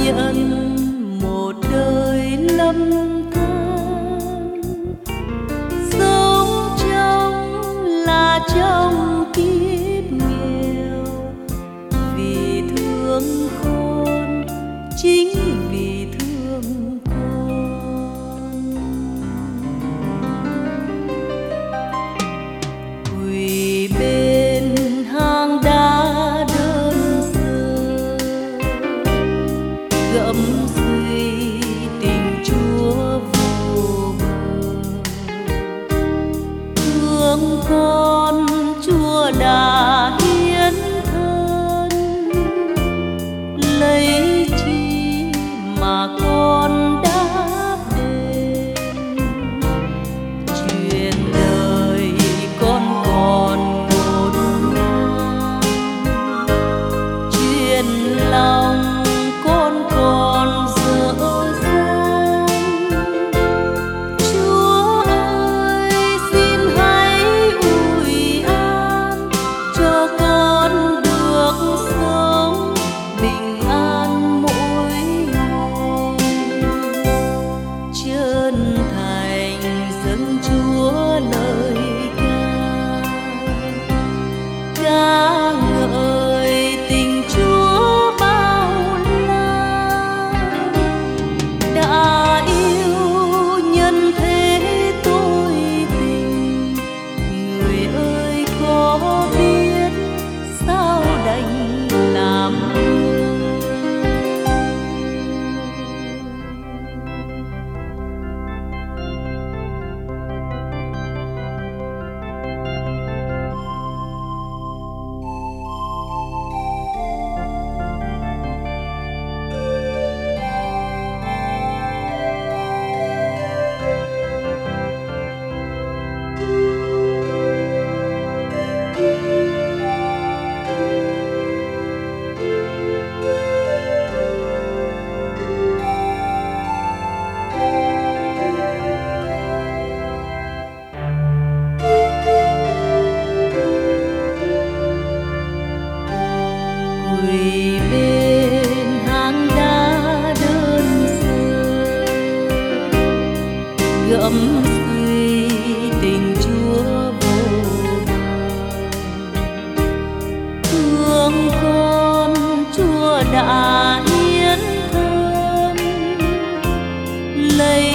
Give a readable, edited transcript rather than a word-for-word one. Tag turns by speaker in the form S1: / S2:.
S1: nhận một đời lầm than, sống trong là trong kiếp nghèo, vì thương con, chính vì thương con. Quỳ bên hang đá đơn sơ, gẫm suy tình Chúa vô bờ. Thương con Chúa đã hiến thân, lấy chi mà con đáp đền. Chuyện đời con còn ngổn ngang, chuyện lòng con còn dở dang. Chúa ơi xin hãy ủi an, cho con được sống bình an mỗi ngày. Chân thành dâng Chúa lời ca ngợi tình Chúa bao la, đã yêu nhân thế tôi tình. Người ơi có biết sao đành làm quỳ bên hang đá đơn sơ, gẫm suy tình Chúa vô bờ. Thương con Chúa đã hiến thân, lấy